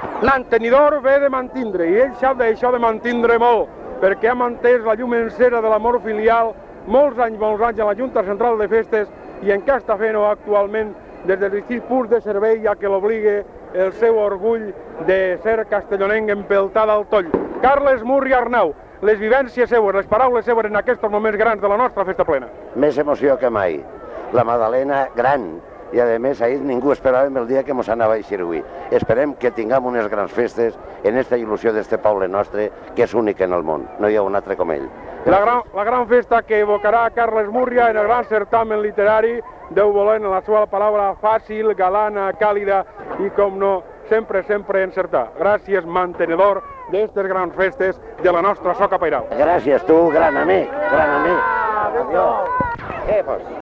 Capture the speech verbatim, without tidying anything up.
L'entenidor ve de mantindre, i ell sap d'això de mantindre molt, perquè ha mantès la llum encera de l'amor filial molts anys, molts anys a la Junta Central de Festes i en què està fent-ho actualment des del districte pur de servei, ja que l'obligue el seu orgull de ser castellonenc empeltada al toll. Carles Murri Arnau, les vivències seues, les paraules seues en aquests moments grans de la nostra festa plena. Més emoció que mai. La Madalena gran. I a més ahir ningú esperàvem el dia que mos anava a eixir avui. Esperem que tinguem unes grans festes en esta il·lusió d'este poble nostre que és únic en el món. No hi ha un altre com ell. La gran, la gran festa que evocarà Carles Múrria en el gran certamen literari, Déu volent, en la seva paraula fàcil, galana, càlida i, com no, sempre, sempre encertar. Gràcies, mantenedor d'aquestes grans festes de la nostra soca pairal. Gràcies, tu, gran amic, gran amic. Adiós. Eh, pues.